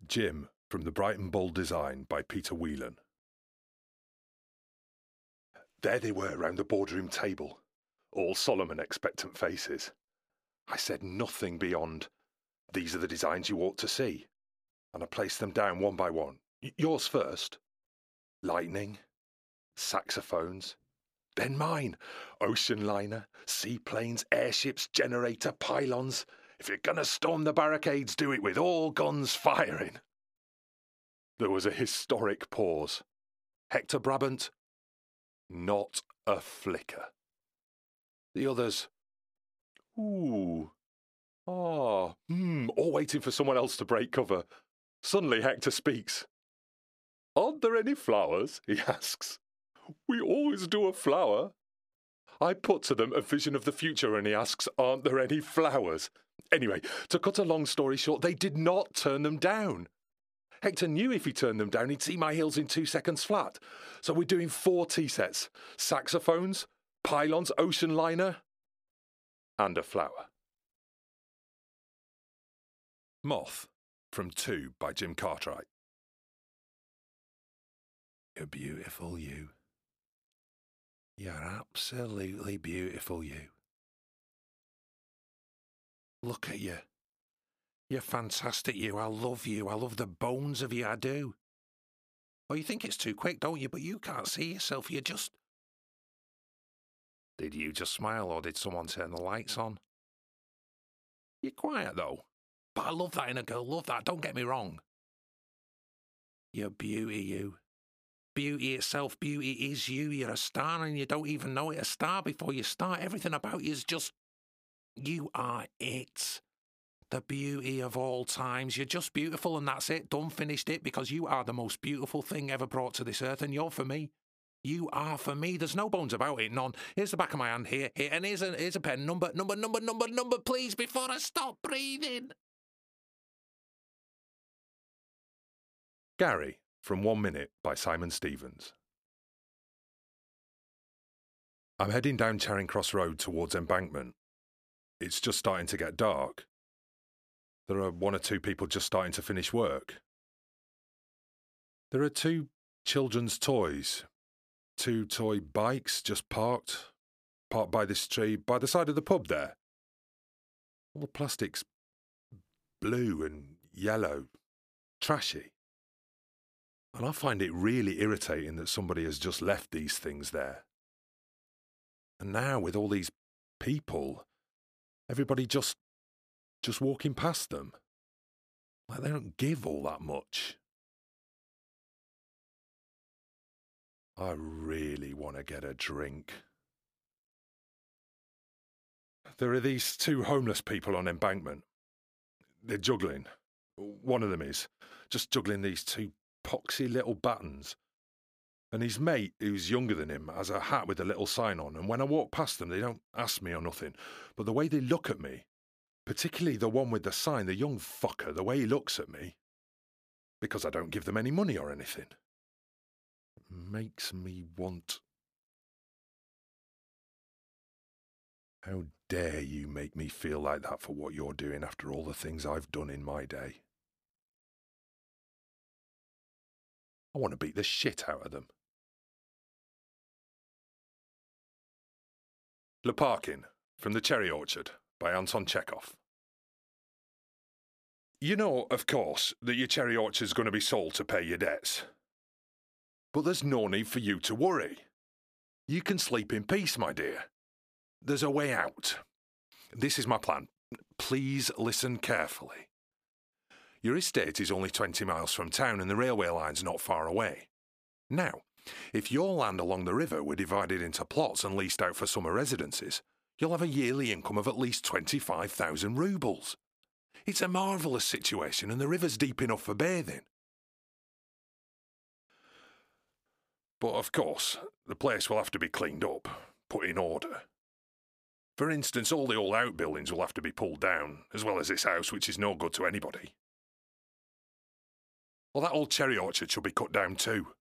Jim from the Brighton Bold Design by Peter Whelan. There they were round the boardroom table, all solemn and expectant faces. I said nothing beyond, "These are the designs you ought to see," and I placed them down one by one. Yours first. Lightning, saxophones, then mine. Ocean liner, seaplanes, airships, generator, pylons. If you're gonna storm the barricades, do it with all guns firing. There was a historic pause. Hector Brabant? Not a flicker. The others? Ooh. Ah. All waiting for someone else to break cover. Suddenly Hector speaks. "Aren't there any flowers?" he asks. "We always do a flower." I put to them a vision of the future and he asks, "Aren't there any flowers?" Anyway, to cut a long story short, they did not turn them down. Hector knew if he turned them down, he'd see my heels in 2 seconds flat. So we're doing 4 tea sets. Saxophones, pylons, ocean liner, and a flower. Moth, from 2 by Jim Cartwright. You're beautiful, you. You're absolutely beautiful, you. Look at you. You're fantastic, you. I love you. I love the bones of you, I do. Well, you think it's too quick, don't you? But you can't see yourself. You just... Did you just smile, or did someone turn the lights on? You're quiet, though. But I love that in a girl. Love that. Don't get me wrong. You're beauty, you. Beauty itself. Beauty is you. You're a star, and you don't even know it. A star before you start. Everything about you is just... You are it. The beauty of all times. You're just beautiful and that's it. Done, finished it, because you are the most beautiful thing ever brought to this earth and you're for me. You are for me. There's no bones about it, none. Here's the back of my hand, here, and here's a pen. Number, please, before I stop breathing. Gary, from 1 Minute by Simon Stevens. I'm heading down Charing Cross Road towards Embankment. It's just starting to get dark. There are 1 or 2 people just starting to finish work. There are 2 children's toys, 2 toy bikes just parked by this tree, by the side of the pub there. All the plastic's blue and yellow, trashy. And I find it really irritating that somebody has just left these things there. And now with all these people, everybody just walking past them. Like they don't give all that much. I really want to get a drink. There are these 2 homeless people on Embankment. They're juggling. One of them is. Just juggling these 2 poxy little battens. And his mate, who's younger than him, has a hat with a little sign on. And when I walk past them, they don't ask me or nothing. But the way they look at me, particularly the one with the sign, the young fucker, the way he looks at me, because I don't give them any money or anything, makes me want... How dare you make me feel like that for what you're doing after all the things I've done in my day? I want to beat the shit out of them. Leparkin, from The Cherry Orchard, by Anton Chekhov. You know, of course, that your cherry orchard's going to be sold to pay your debts. But there's no need for you to worry. You can sleep in peace, my dear. There's a way out. This is my plan. Please listen carefully. Your estate is only 20 miles from town and the railway line's not far away. Now, if your land along the river were divided into plots and leased out for summer residences, you'll have a yearly income of at least 25,000 roubles. It's a marvellous situation and the river's deep enough for bathing. But of course, the place will have to be cleaned up, put in order. For instance, all the old outbuildings will have to be pulled down, as well as this house, which is no good to anybody. Well, that old cherry orchard should be cut down too.